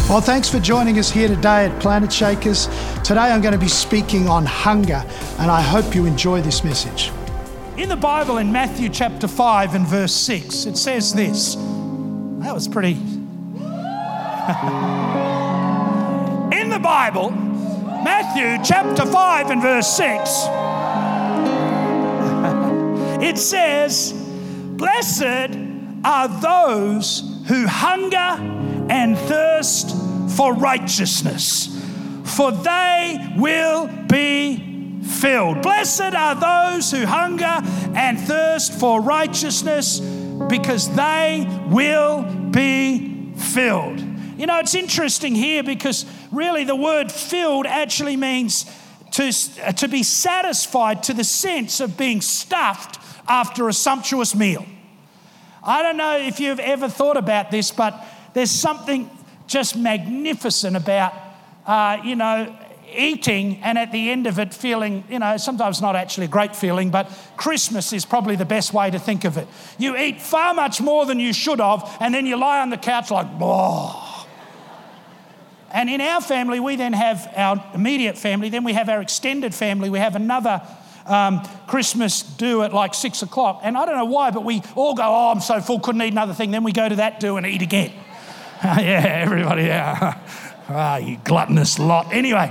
Well, thanks for joining us here today at Planet Shakers. Today I'm going to be speaking on hunger, and I hope you enjoy this message. In the Bible, in Matthew chapter 5 and verse 6, it says this. That was pretty... In the Bible, Matthew chapter 5 and verse 6, it says, "Blessed are those who hunger and thirst for righteousness, for they will be filled." Blessed are those who hunger and thirst for righteousness, because they will be filled. You know, it's interesting here because really the word filled actually means to be satisfied, to the sense of being stuffed after a sumptuous meal. I don't know if you've ever thought about this, but there's something just magnificent about, eating and at the end of it feeling, sometimes not actually a great feeling, but Christmas is probably the best way to think of it. You eat far much more than you should have, and then you lie on the couch like, oh. And in our family, we then have our immediate family, then we have our extended family, we have another Christmas do at like 6 o'clock. And I don't know why, but we all go, oh, I'm so full, couldn't eat another thing. Then we go to that do and eat again. Yeah, everybody, yeah. You gluttonous lot. Anyway.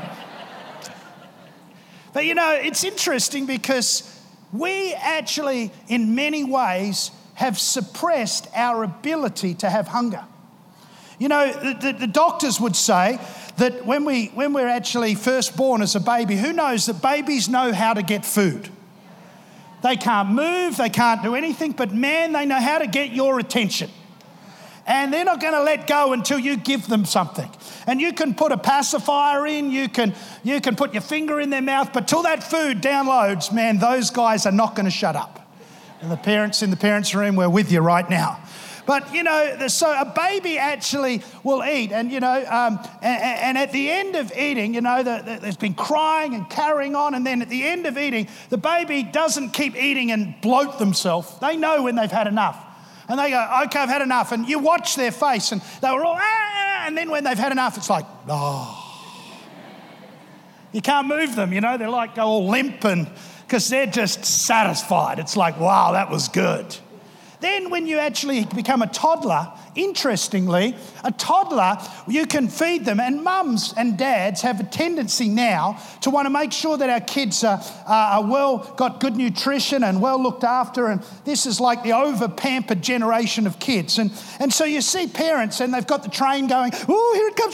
But it's interesting because we actually, in many ways, have suppressed our ability to have hunger. The doctors would say that when we're actually first born as a baby, who knows that babies know how to get food? They can't move, they can't do anything, but man, they know how to get your attention. And they're not going to let go until you give them something. And you can put a pacifier in, you can put your finger in their mouth, but till that food downloads, man, those guys are not going to shut up. And the parents in the parents' room, we're with you right now. But, so a baby actually will eat. And, and at the end of eating, there's been crying and carrying on. And then at the end of eating, the baby doesn't keep eating and bloat themselves. They know when they've had enough. And they go, okay, I've had enough. And you watch their face and they were all, and then when they've had enough, it's like, oh. You can't move them, they're like go all limp and because they're just satisfied. It's like, wow, that was good. Then when you actually become a toddler, interestingly, a toddler, you can feed them, and mums and dads have a tendency now to want to make sure that our kids are got good nutrition and well looked after, and this is like the over-pampered generation of kids. And so you see parents, and they've got the train going, oh, here it comes,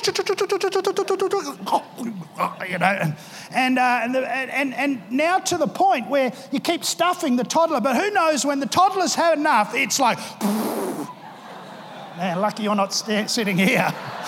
and now to the point where you keep stuffing the toddler, but who knows when the toddler's had enough, it's like, man, lucky you're not sitting here.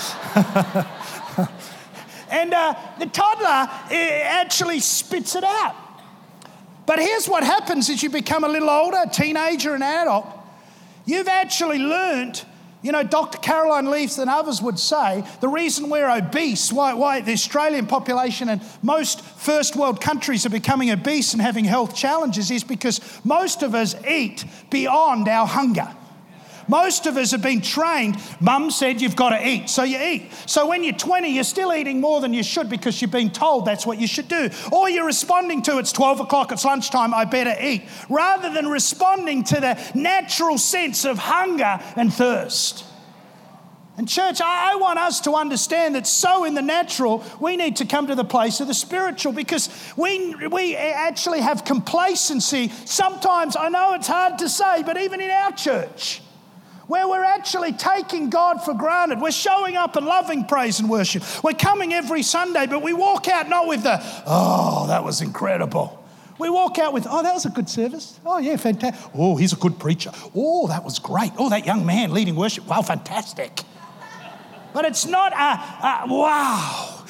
And the toddler actually spits it out. But here's what happens as you become a little older, a teenager, an adult. You've actually learned, Dr. Caroline Leaf and others would say, the reason we're obese, why the Australian population and most first world countries are becoming obese and having health challenges is because most of us eat beyond our hunger. Most of us have been trained. Mum said you've got to eat, so you eat. So when you're 20, you're still eating more than you should because you've been told that's what you should do. Or you're responding to it's 12 o'clock, it's lunchtime, I better eat. Rather than responding to the natural sense of hunger and thirst. And church, I want us to understand that so in the natural, we need to come to the place of the spiritual because we actually have complacency. Sometimes, I know it's hard to say, but even in our church, where we're actually taking God for granted. We're showing up and loving praise and worship. We're coming every Sunday, but we walk out not with the, oh, that was incredible. We walk out with, oh, that was a good service. Oh, yeah, fantastic. Oh, he's a good preacher. Oh, that was great. Oh, that young man leading worship. Wow, fantastic. But it's not a wow.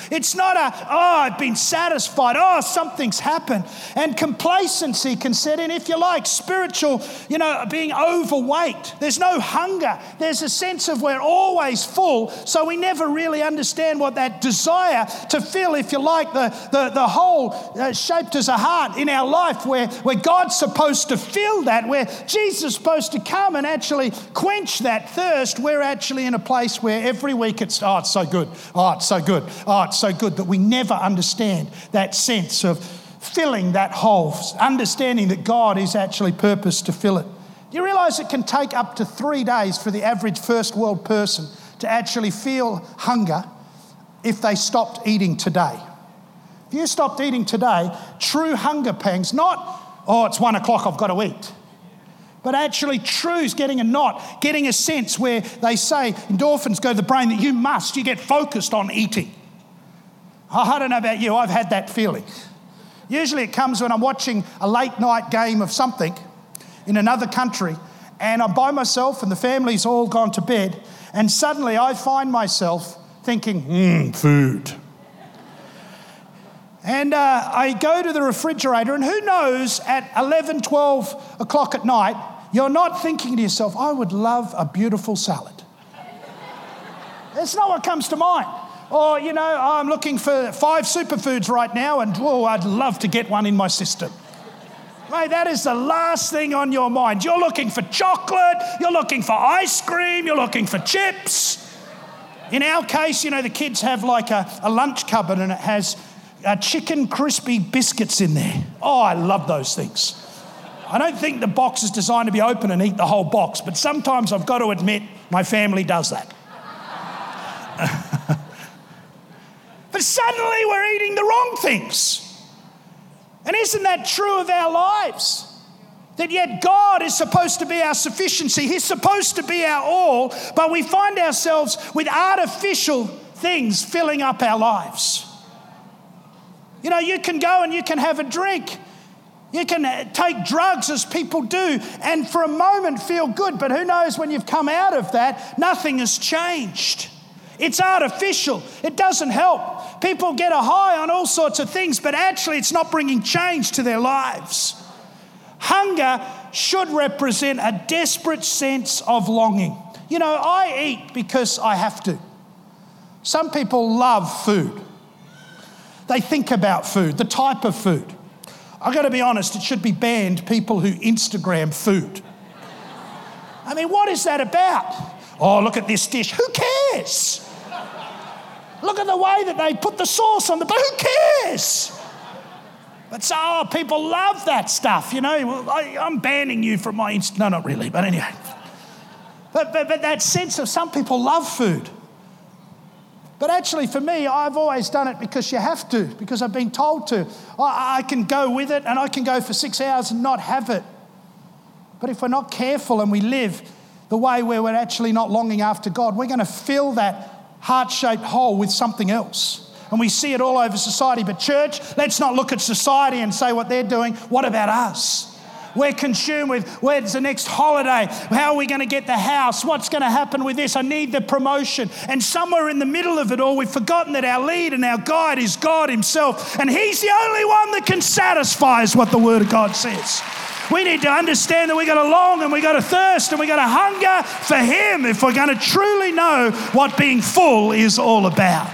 It's not I've been satisfied. Something's happened. And complacency can set in, if you like, spiritual, being overweight. There's no hunger. There's a sense of we're always full, so we never really understand what that desire to fill, if you like, the hole shaped as a heart in our life where God's supposed to fill that, where Jesus is supposed to come and actually quench that thirst. We're actually in a place where every week it's so good. It's so good. It's so good that we never understand that sense of filling that hole, understanding that God is actually purposed to fill it. Do you realise it can take up to 3 days for the average first world person to actually feel hunger if they stopped eating today? If you stopped eating today, true hunger pangs, not, it's 1 o'clock, I've got to eat. But actually true's getting a sense where they say endorphins go to the brain that you get focused on eating. I don't know about you, I've had that feeling. Usually it comes when I'm watching a late night game of something in another country and I'm by myself and the family's all gone to bed and suddenly I find myself thinking, food. And I go to the refrigerator and who knows at 11, 12 o'clock at night, you're not thinking to yourself, I would love a beautiful salad. That's not what comes to mind. Or, I'm looking for 5 superfoods right now and, I'd love to get one in my system. Mate, that is the last thing on your mind. You're looking for chocolate, you're looking for ice cream, you're looking for chips. In our case, the kids have like a lunch cupboard and it has chicken crispy biscuits in there. I love those things. I don't think the box is designed to be open and eat the whole box, but sometimes I've got to admit my family does that. But suddenly we're eating the wrong things. And isn't that true of our lives? That yet God is supposed to be our sufficiency. He's supposed to be our all, but we find ourselves with artificial things filling up our lives. You can go and you can have a drink. You can take drugs as people do and for a moment feel good, but who knows when you've come out of that, nothing has changed. It's artificial. It doesn't help. People get a high on all sorts of things, but actually it's not bringing change to their lives. Hunger should represent a desperate sense of longing. I eat because I have to. Some people love food. They think about food, the type of food. I've got to be honest, it should be banned, people who Instagram food. I mean, what is that about? Look at this dish. Who cares? Look at the way that they put the sauce on but who cares? But people love that stuff, I'm banning you from my no, not really, but anyway. But that sense of some people love food. But actually for me, I've always done it because you have to, because I've been told to. I can go with it and I can go for 6 hours and not have it. But if we're not careful and we live the way where we're actually not longing after God, we're going to fill that heart-shaped hole with something else. And we see it all over society. But church, let's not look at society and say what they're doing. What about us? We're consumed with where's the next holiday? How are we going to get the house? What's going to happen with this? I need the promotion. And somewhere in the middle of it all, we've forgotten that our lead and our guide is God himself. And he's the only one that can satisfy us, what the Word of God says. We need to understand that we've got to long and we've got to thirst and we've got to hunger for him if we're going to truly know what being full is all about.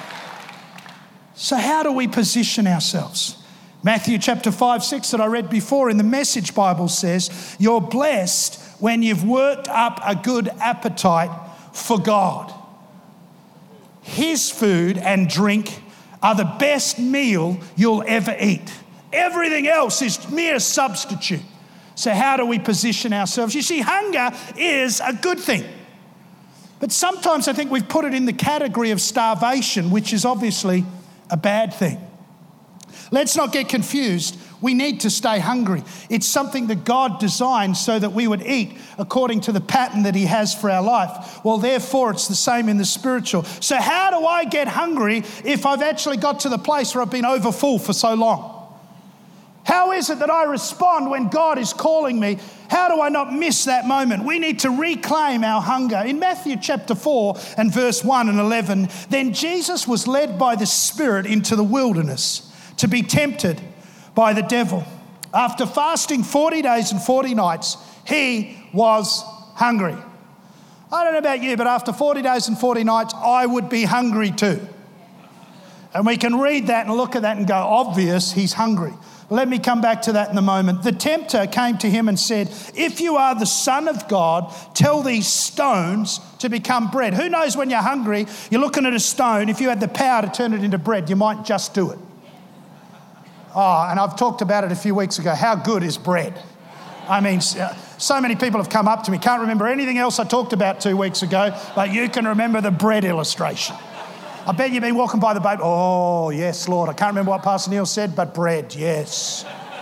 So how do we position ourselves? Matthew chapter 5, 6 that I read before in the Message Bible says, you're blessed when you've worked up a good appetite for God. His food and drink are the best meal you'll ever eat. Everything else is mere substitute. So how do we position ourselves? You see, hunger is a good thing. But sometimes I think we've put it in the category of starvation, which is obviously a bad thing. Let's not get confused. We need to stay hungry. It's something that God designed so that we would eat according to the pattern that he has for our life. Well, therefore, it's the same in the spiritual. So how do I get hungry if I've actually got to the place where I've been overfull for so long? How is it that I respond when God is calling me? How do I not miss that moment? We need to reclaim our hunger. In Matthew chapter 4 and verse 1 and 11, then Jesus was led by the Spirit into the wilderness to be tempted by the devil. After fasting 40 days and 40 nights, he was hungry. I don't know about you, but after 40 days and 40 nights, I would be hungry too. And we can read that and look at that and go, obvious, he's hungry. Let me come back to that in a moment. The tempter came to him and said, if you are the Son of God, tell these stones to become bread. Who knows when you're hungry, you're looking at a stone, if you had the power to turn it into bread, you might just do it. Oh, and I've talked about it a few weeks ago. How good is bread? I mean, so many people have come up to me, can't remember anything else I talked about 2 weeks ago, but you can remember the bread illustration. I bet you've been walking by the boat. Oh, yes, Lord. I can't remember what Pastor Neil said, but bread, yes.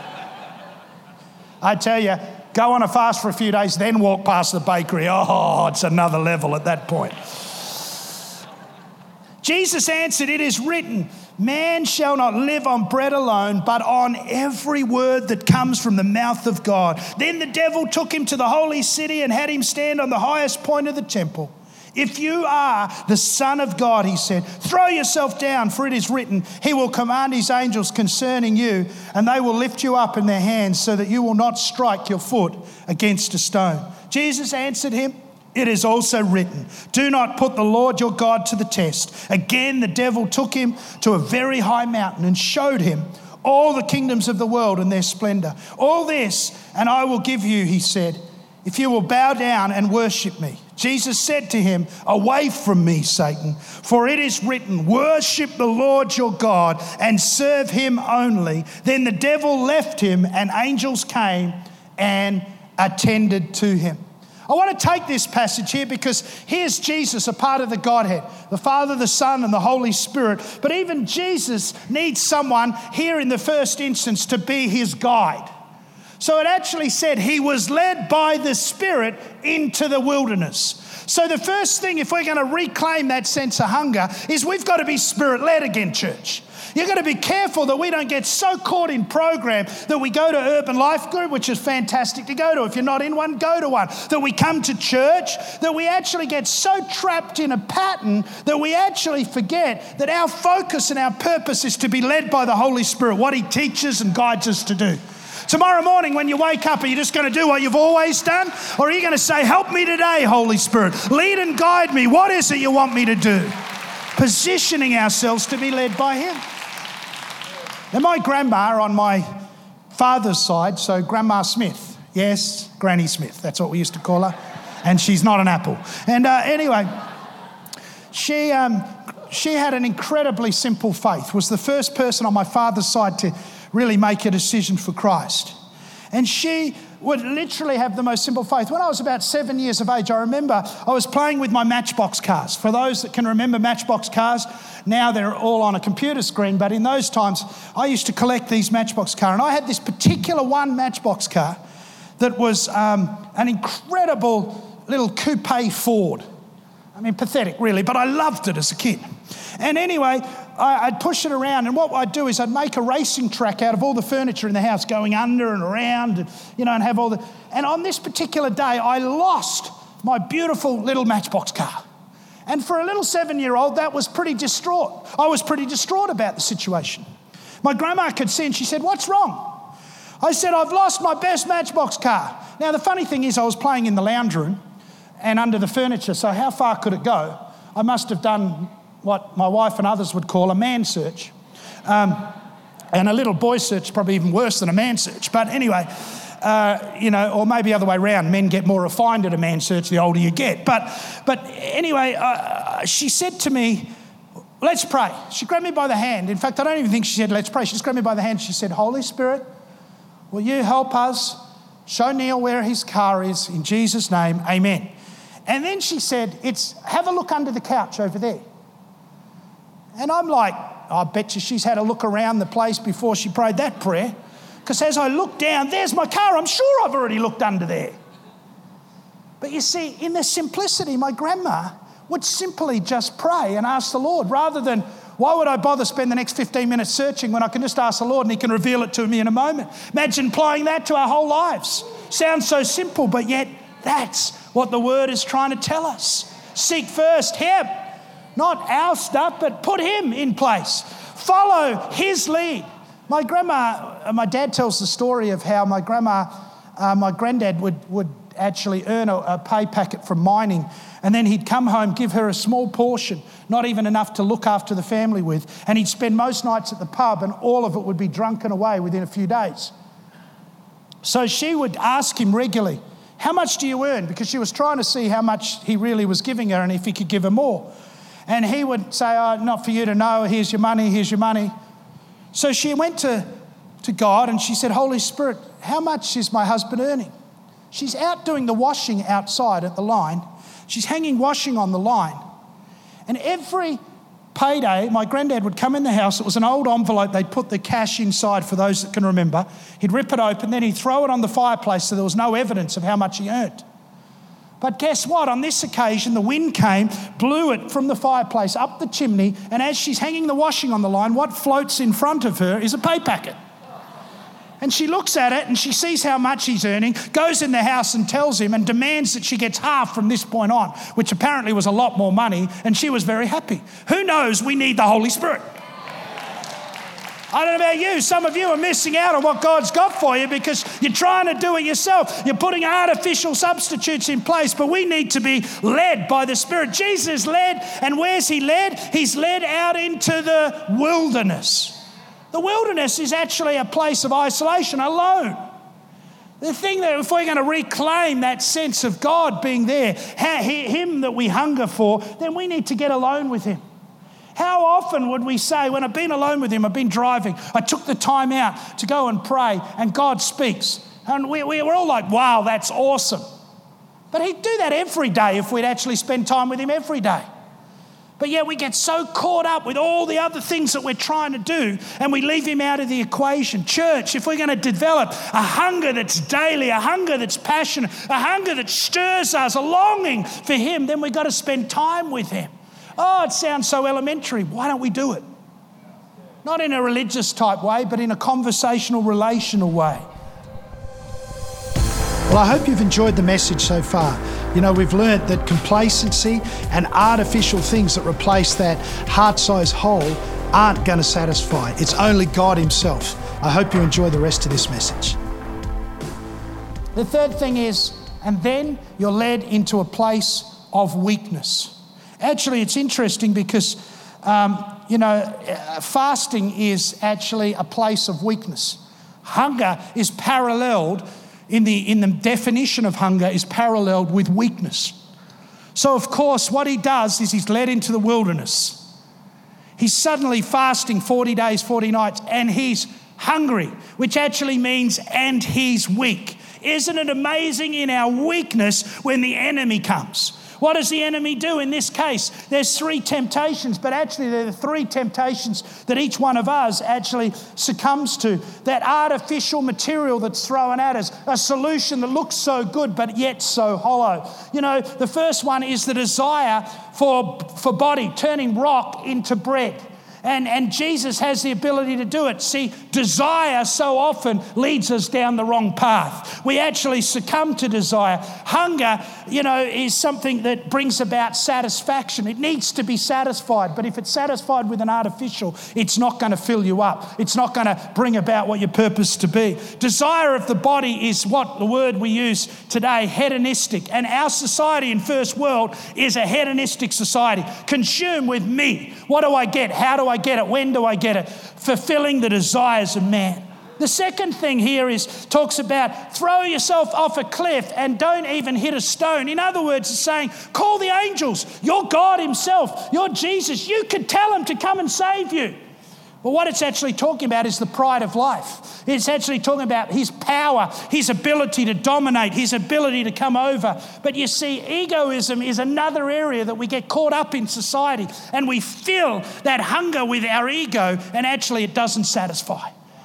I tell you, go on a fast for a few days, then walk past the bakery. Oh, it's another level at that point. Jesus answered, it is written, man shall not live on bread alone, but on every word that comes from the mouth of God. Then the devil took him to the holy city and had him stand on the highest point of the temple. If you are the Son of God, he said, throw yourself down, for it is written, he will command his angels concerning you, and they will lift you up in their hands so that you will not strike your foot against a stone. Jesus answered him, it is also written, do not put the Lord your God to the test. Again, the devil took him to a very high mountain and showed him all the kingdoms of the world and their splendor. All this, and I will give you, he said, if you will bow down and worship me. Jesus said to him, away from me, Satan, for it is written, worship the Lord your God and serve him only. Then the devil left him and angels came and attended to him. I want to take this passage here because here's Jesus, a part of the Godhead, the Father, the Son, and the Holy Spirit. But even Jesus needs someone here in the first instance to be his guide. So it actually said he was led by the Spirit into the wilderness. So the first thing, if we're going to reclaim that sense of hunger, is we've got to be Spirit-led again, church. You've got to be careful that we don't get so caught in program that we go to Urban Life Group, which is fantastic to go to. If you're not in one, go to one. That we come to church, that we actually get so trapped in a pattern that we actually forget that our focus and our purpose is to be led by the Holy Spirit, what he teaches and guides us to do. Tomorrow morning when you wake up, are you just going to do what you've always done? Or are you going to say, help me today, Holy Spirit. Lead and guide me. What is it you want me to do? Positioning ourselves to be led by him. Now, my grandma on my father's side, so Grandma Smith, yes, Granny Smith, that's what we used to call her, and she's not an apple. And anyway, she had an incredibly simple faith, was the first person on my father's side to really make a decision for Christ. And she would literally have the most simple faith. When I was about 7 years of age, I remember I was playing with my Matchbox cars. For those that can remember Matchbox cars, now they're all on a computer screen, but in those times, I used to collect these Matchbox cars. And I had this particular one Matchbox car that was an incredible little coupe Ford. I mean, pathetic really, but I loved it as a kid. And anyway, I'd push it around, and what I'd do is I'd make a racing track out of all the furniture in the house, going under and around, and have all the... And on this particular day, I lost my beautiful little Matchbox car. And for a little 7-year-old, that was pretty distraught. I was pretty distraught about the situation. My grandma could see, and she said, what's wrong? I said, I've lost my best Matchbox car. Now, the funny thing is I was playing in the lounge room and under the furniture, so how far could it go? I must have done what my wife and others would call a man search. And a little boy search, probably even worse than a man search. But anyway, or maybe the other way around. Men get more refined at a man search the older you get. But anyway, she said to me, let's pray. She grabbed me by the hand. In fact, I don't even think she said, let's pray. She just grabbed me by the hand. She said, Holy Spirit, will you help us? Show Neil where his car is. In Jesus' name, amen. And then she said, have a look under the couch over there. And I'm like, I bet you she's had a look around the place before she prayed that prayer. Because as I look down, there's my car. I'm sure I've already looked under there. But you see, in the simplicity, my grandma would simply just pray and ask the Lord rather than Why would I bother spend the next 15 minutes searching when I can just ask the Lord and he can reveal it to me in a moment? Imagine applying that to our whole lives. Sounds so simple, but yet that's what the word is trying to tell us. Seek first him, not our stuff, but put him in place. Follow his lead. My dad tells the story of how my granddad would actually earn a pay packet from mining, and then he'd come home, give her a small portion, not even enough to look after the family with, and he'd spend most nights at the pub and all of it would be drunken away within a few days. So she would ask him regularly, how much do you earn? Because she was trying to see how much he really was giving her and if he could give her more. And he would say, not for you to know, here's your money, here's your money. So she went to God and she said, Holy Spirit, how much is my husband earning? She's out doing the washing outside at the line. She's hanging washing on the line. And every payday, my granddad would come in the house. It was an old envelope. They'd put the cash inside for those that can remember. He'd rip it open, then he'd throw it on the fireplace so there was no evidence of how much he earned. But guess what? On this occasion, the wind came, blew it from the fireplace up the chimney, and as she's hanging the washing on the line, what floats in front of her is a pay packet. And she looks at it and she sees how much he's earning, goes in the house and tells him and demands that she gets half from this point on, which apparently was a lot more money, and she was very happy. Who knows? We need the Holy Spirit. I don't know about you. Some of you are missing out on what God's got for you because you're trying to do it yourself. You're putting artificial substitutes in place, but we need to be led by the Spirit. Jesus led, and where's he led? He's led out into the wilderness. The wilderness is actually a place of isolation, alone. The thing that if we're going to reclaim that sense of God being there, him that we hunger for, then we need to get alone with him. How often would we say, when I've been alone with him, I've been driving, I took the time out to go and pray and God speaks. And we're all like, wow, that's awesome. But he'd do that every day if we'd actually spend time with him every day. But yet we get so caught up with all the other things that we're trying to do and we leave him out of the equation. Church, if we're going to develop a hunger that's daily, a hunger that's passionate, a hunger that stirs us, a longing for him, then we've got to spend time with him. Oh, it sounds so elementary. Why don't we do it? Not in a religious type way, but in a conversational, relational way. Well, I hope you've enjoyed the message so far. You know, we've learned that complacency and artificial things that replace that heart-sized hole aren't going to satisfy. It's only God himself. I hope you enjoy the rest of this message. The third thing is, and then you're led into a place of weakness. Actually, it's interesting because, fasting is actually a place of weakness. Hunger is paralleled, in the definition of hunger, is paralleled with weakness. So, of course, what he does is he's led into the wilderness. He's suddenly fasting 40 days, 40 nights, and he's hungry, which actually means, and he's weak. Isn't it amazing in our weakness when the enemy comes? What does the enemy do in this case? There's 3 temptations, but actually there are 3 temptations that each one of us actually succumbs to. That artificial material that's thrown at us, a solution that looks so good but yet so hollow. You know, the first one is the desire for body, turning rock into bread. And Jesus has the ability to do it. See, desire so often leads us down the wrong path. We actually succumb to desire. Hunger, is something that brings about satisfaction. It needs to be satisfied. But if it's satisfied with an artificial, it's not going to fill you up. It's not going to bring about what your purpose to be. Desire of the body is what the word we use today, hedonistic. And our society in first world is a hedonistic society. Consume with me. What do I get? How do I get it? When do I get it? Fulfilling the desires of man. The second thing here talks about throw yourself off a cliff and don't even hit a stone. In other words, it's saying, call the angels. You're God himself. You're Jesus. You could tell him to come and save you. But what it's actually talking about is the pride of life. It's actually talking about his power, his ability to dominate, his ability to come over. But you see, egoism is another area that we get caught up in society and we fill that hunger with our ego and actually it doesn't satisfy.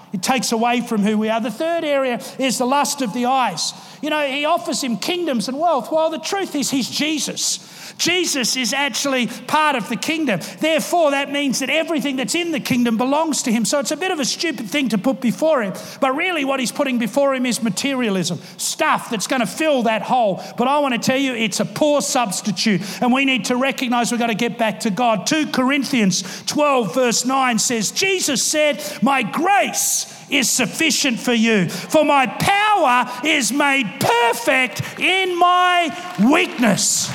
It takes away from who we are. The third area is the lust of the eyes. You know, he offers him kingdoms and wealth. Well, the truth is he's Jesus. Jesus is actually part of the kingdom. Therefore, that means that everything that's in the kingdom belongs to him. So it's a bit of a stupid thing to put before him. But really what he's putting before him is materialism, stuff that's going to fill that hole. But I want to tell you, it's a poor substitute. And we need to recognize we've got to get back to God. 2 Corinthians 12 verse 9 says, Jesus said, "My grace is sufficient for you, for my power is made perfect in my weakness."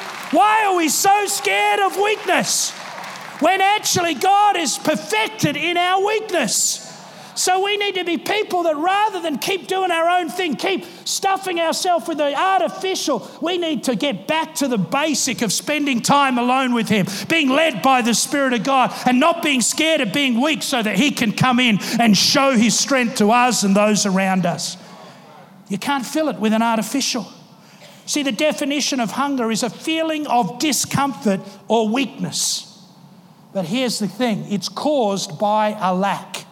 Why are we so scared of weakness when actually God is perfected in our weakness? So we need to be people that rather than keep doing our own thing, keep stuffing ourselves with the artificial, we need to get back to the basic of spending time alone with him, being led by the Spirit of God and not being scared of being weak so that he can come in and show his strength to us and those around us. You can't fill it with an artificial. See, the definition of hunger is a feeling of discomfort or weakness. But here's the thing, it's caused by a lack.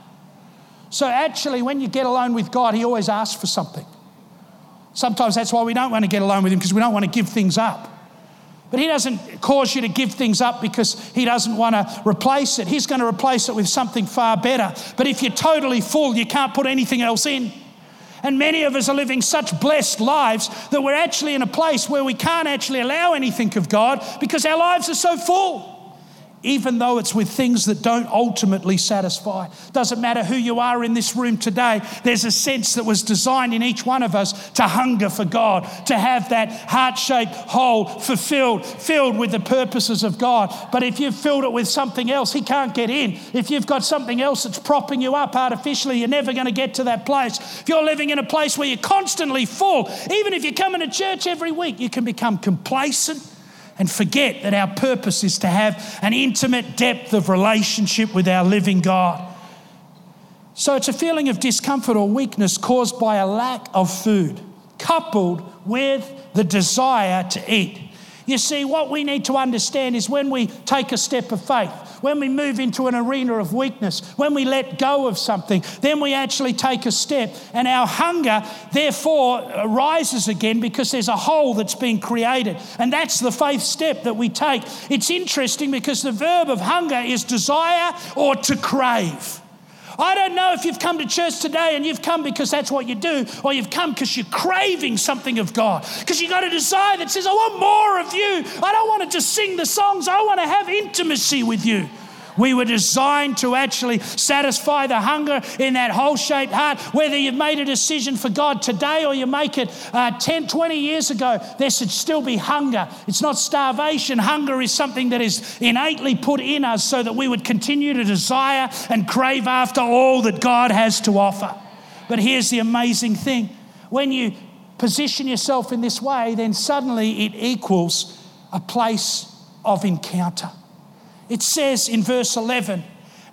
So actually, when you get alone with God, he always asks for something. Sometimes that's why we don't want to get alone with him, because we don't want to give things up. But he doesn't cause you to give things up because he doesn't want to replace it. He's going to replace it with something far better. But if you're totally full, you can't put anything else in. And many of us are living such blessed lives that we're actually in a place where we can't actually allow anything of God because our lives are so full. Even though it's with things that don't ultimately satisfy. Doesn't matter who you are in this room today, there's a sense that was designed in each one of us to hunger for God, to have that heart-shaped hole filled with the purposes of God. But if you've filled it with something else, he can't get in. If you've got something else that's propping you up artificially, you're never going to get to that place. If you're living in a place where you're constantly full, even if you're coming to church every week, you can become complacent and forget that our purpose is to have an intimate depth of relationship with our living God. So it's a feeling of discomfort or weakness caused by a lack of food, coupled with the desire to eat. You see, what we need to understand is when we take a step of faith, when we move into an arena of weakness, when we let go of something, then we actually take a step, and our hunger therefore rises again because there's a hole that's been created. And that's the faith step that we take. It's interesting because the verb of hunger is desire or to crave. I don't know if you've come to church today and you've come because that's what you do, or you've come because you're craving something of God, because you've got a desire that says, I want more of you. I don't want to just sing the songs. I want to have intimacy with you. We were designed to actually satisfy the hunger in that hole-shaped heart. Whether you've made a decision for God today or you make it 10, 20 years ago, there should still be hunger. It's not starvation. Hunger is something that is innately put in us so that we would continue to desire and crave after all that God has to offer. But here's the amazing thing. When you position yourself in this way, then suddenly it equals a place of encounter. It says in verse 11,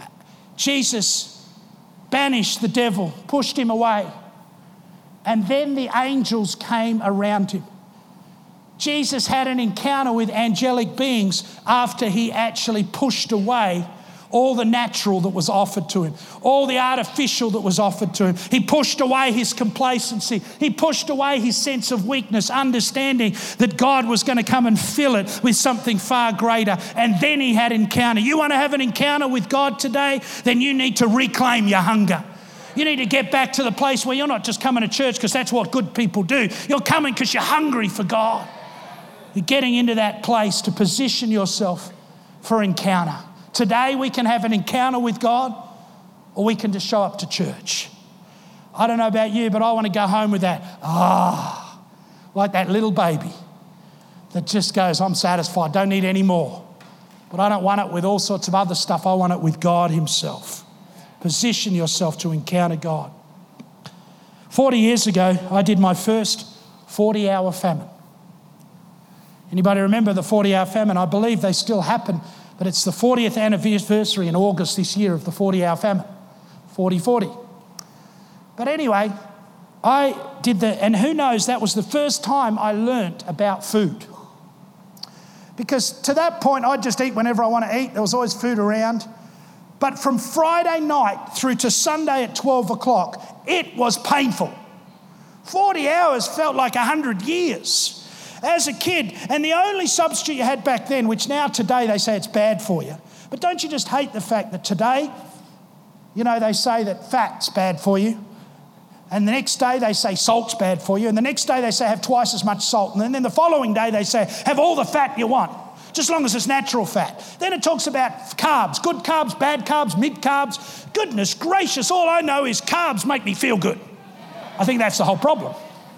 Jesus banished the devil, pushed him away, and then the angels came around him. Jesus had an encounter with angelic beings after he actually pushed away all the natural that was offered to him, all the artificial that was offered to him. He pushed away his complacency. He pushed away his sense of weakness, understanding that God was going to come and fill it with something far greater. And then he had encounter. You want to have an encounter with God today? Then you need to reclaim your hunger. You need to get back to the place where you're not just coming to church because that's what good people do. You're coming because you're hungry for God. You're getting into that place to position yourself for encounter. Today we can have an encounter with God, or we can just show up to church. I don't know about you, but I want to go home with that, like that little baby that just goes, I'm satisfied, don't need any more. But I don't want it with all sorts of other stuff. I want it with God himself. Position yourself to encounter God. 40 years ago, I did my first 40-hour famine. Anybody remember the 40-hour famine? I believe they still happen. But it's the 40th anniversary in August this year of the 40-hour famine, 40-40. But anyway, I did and who knows, that was the first time I learnt about food. Because to that point, I'd just eat whenever I want to eat. There was always food around. But from Friday night through to Sunday at 12 o'clock, it was painful. 40 hours felt like 100 years. As a kid, and the only substitute you had back then, which now today they say it's bad for you. But don't you just hate the fact that today, they say that fat's bad for you. And the next day they say salt's bad for you. And the next day they say have twice as much salt. And then the following day they say have all the fat you want, just as long as it's natural fat. Then it talks about carbs, good carbs, bad carbs, mid carbs. Goodness gracious, all I know is carbs make me feel good. I think that's the whole problem.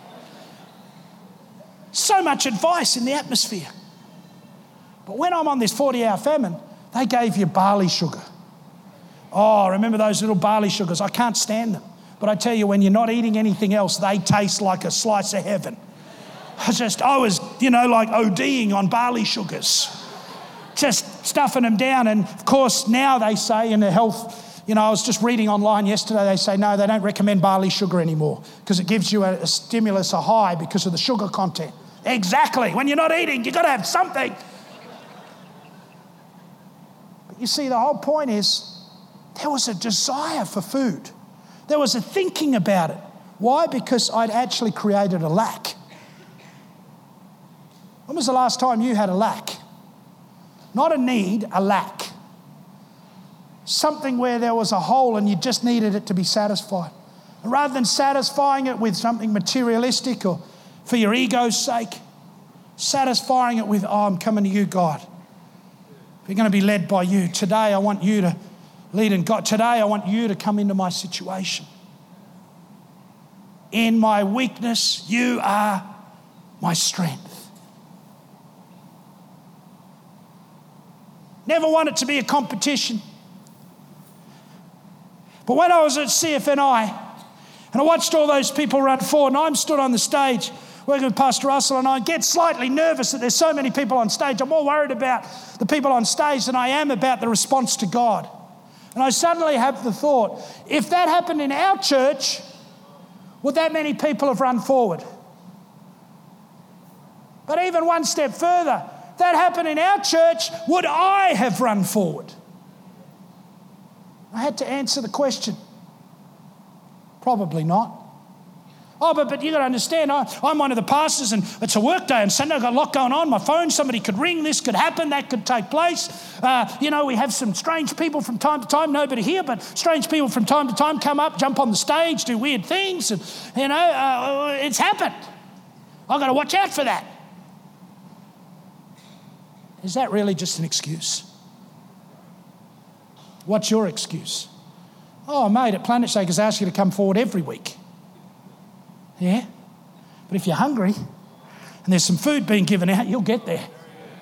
So much advice in the atmosphere. But when I'm on this 40-hour famine, they gave you barley sugar. Oh, remember those little barley sugars? I can't stand them. But I tell you, when you're not eating anything else, they taste like a slice of heaven. I was, like ODing on barley sugars. Just stuffing them down. And of course, now they say in the health, I was just reading online yesterday, they say, no, they don't recommend barley sugar anymore because it gives you a stimulus, a high because of the sugar content. Exactly. When you're not eating, you've got to have something. But you see, the whole point is there was a desire for food. There was a thinking about it. Why? Because I'd actually created a lack. When was the last time you had a lack? Not a need, a lack. Something where there was a hole and you just needed it to be satisfied. And rather than satisfying it with something materialistic or for your ego's sake, satisfying it with, I'm coming to you, God. We're going to be led by you. Today I want you to lead in God. Today I want you to come into my situation. In my weakness, you are my strength. Never want it to be a competition. But when I was at CFNI and I watched all those people run forward and I'm stood on the stage working with Pastor Russell and I get slightly nervous that there's so many people on stage. I'm more worried about the people on stage than I am about the response to God. And I suddenly have the thought, if that happened in our church, would that many people have run forward? But even one step further, if that happened in our church, would I have run forward? I had to answer the question. Probably not. Oh, but you got to understand, I'm one of the pastors and it's a work day and Sunday I've got a lot going on. My phone, somebody could ring, this could happen, that could take place. We have some strange people from time to time, nobody here, but strange people from time to time come up, jump on the stage, do weird things. And, it's happened. I've got to watch out for that. Is that really just an excuse? What's your excuse? Oh, mate, at Planet Shakers, I ask you to come forward every week. Yeah? But if you're hungry and there's some food being given out, you'll get there.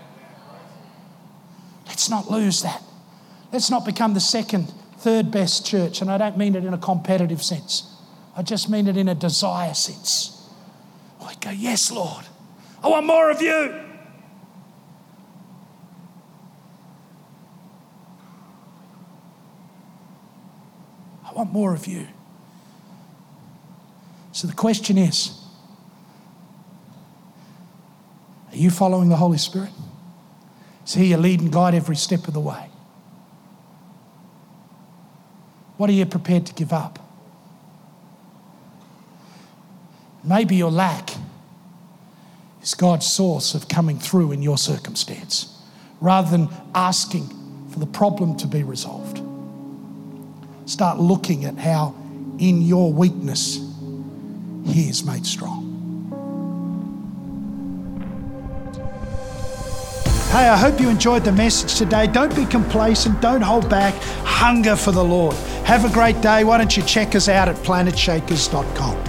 Let's not lose that. Let's not become the second, third best church. And I don't mean it in a competitive sense. I just mean it in a desire sense. I go, yes, Lord. I want more of you. I want more of you. So the question is, are you following the Holy Spirit? Is He your lead and guide every step of the way? What are you prepared to give up? Maybe your lack is God's source of coming through in your circumstance, rather than asking for the problem to be resolved. Start looking at how in your weakness He is made strong. Hey, I hope you enjoyed the message today. Don't be complacent. Don't hold back. Hunger for the Lord. Have a great day. Why don't you check us out at planetshakers.com.